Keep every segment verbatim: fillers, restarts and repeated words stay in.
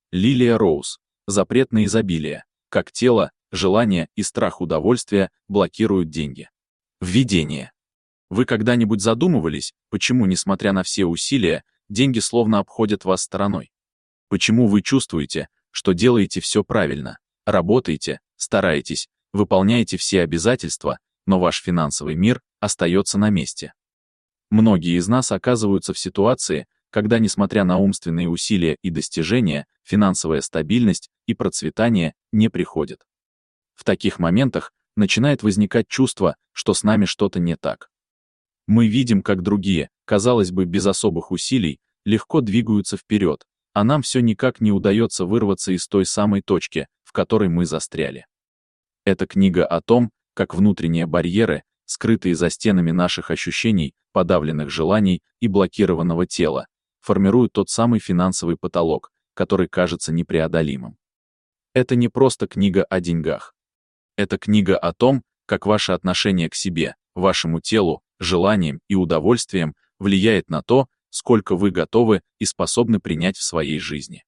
Лилия Роуз. Запрет на изобилие. Как тело, желание и страх удовольствия блокируют деньги. Введение. Вы когда-нибудь задумывались, почему, несмотря на все усилия, деньги словно обходят вас стороной? Почему вы чувствуете, что делаете все правильно, работаете, стараетесь, выполняете все обязательства, но ваш финансовый мир остается на месте? Многие из нас оказываются в ситуации, когда, несмотря на умственные усилия и достижения, финансовая стабильность и процветание не приходят. В таких моментах начинает возникать чувство, что с нами что-то не так. Мы видим, как другие, казалось бы, без особых усилий, легко двигаются вперед, а нам все никак не удается вырваться из той самой точки, в которой мы застряли. Эта книга о том, как внутренние барьеры, скрытые за стенами наших ощущений, подавленных желаний и блокированного тела, формируют тот самый финансовый потолок, который кажется непреодолимым. Это не просто книга о деньгах. Это книга о том, как ваше отношение к себе, вашему телу, желаниям и удовольствиям влияет на то, сколько вы готовы и способны принять в своей жизни.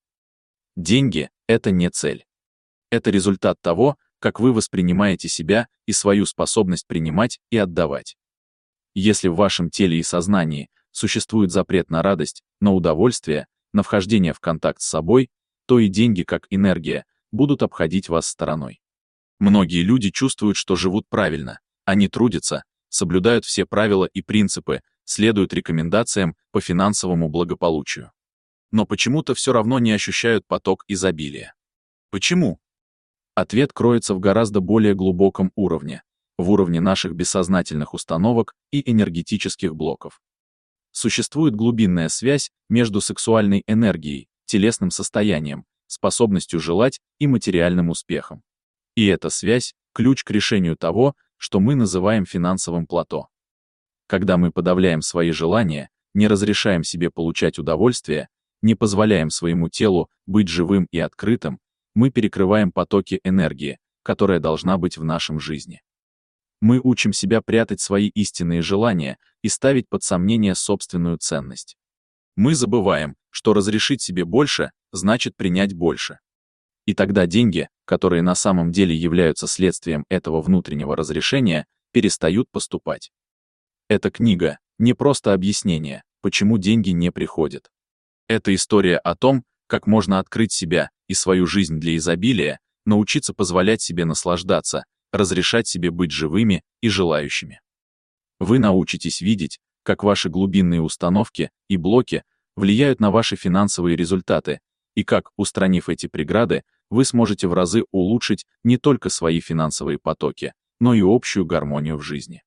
Деньги — это не цель. Это результат того, как вы воспринимаете себя и свою способность принимать и отдавать. Если в вашем теле и сознании существует запрет на радость, на удовольствие, на вхождение в контакт с собой, то и деньги, как энергия, будут обходить вас стороной. Многие люди чувствуют, что живут правильно, они трудятся, соблюдают все правила и принципы, следуют рекомендациям по финансовому благополучию. Но почему-то все равно не ощущают поток изобилия. Почему? Ответ кроется в гораздо более глубоком уровне, в уровне наших бессознательных установок и энергетических блоков. Существует глубинная связь между сексуальной энергией, телесным состоянием, способностью желать и материальным успехом. И эта связь – ключ к решению того, что мы называем финансовым плато. Когда мы подавляем свои желания, не разрешаем себе получать удовольствие, не позволяем своему телу быть живым и открытым, мы перекрываем потоки энергии, которая должна быть в нашем жизни. Мы учим себя прятать свои истинные желания и ставить под сомнение собственную ценность. Мы забываем, что разрешить себе больше значит принять больше. И тогда деньги, которые на самом деле являются следствием этого внутреннего разрешения, перестают поступать. Эта книга — не просто объяснение, почему деньги не приходят. Это история о том, как можно открыть себя и свою жизнь для изобилия, научиться позволять себе наслаждаться, разрешать себе быть живыми и желающими. Вы научитесь видеть, как ваши глубинные установки и блоки влияют на ваши финансовые результаты, и как, устранив эти преграды, вы сможете в разы улучшить не только свои финансовые потоки, но и общую гармонию в жизни.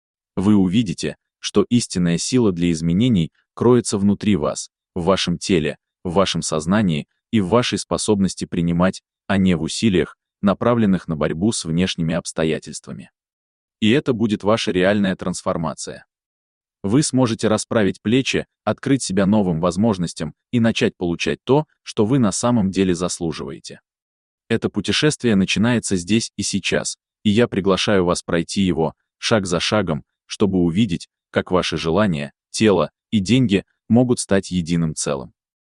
Вы увидите, что истинная сила для изменений кроется внутри вас, в вашем теле, в вашем сознании и в вашей способности принимать, а не в усилиях, направленных на борьбу с внешними обстоятельствами. И это будет ваша реальная трансформация. Вы сможете расправить плечи, открыть себя новым возможностям и начать получать то, что вы на самом деле заслуживаете. Это путешествие начинается здесь и сейчас, и я приглашаю вас пройти его, шаг за шагом, чтобы увидеть, как ваши желания, тело и деньги могут стать единым целым.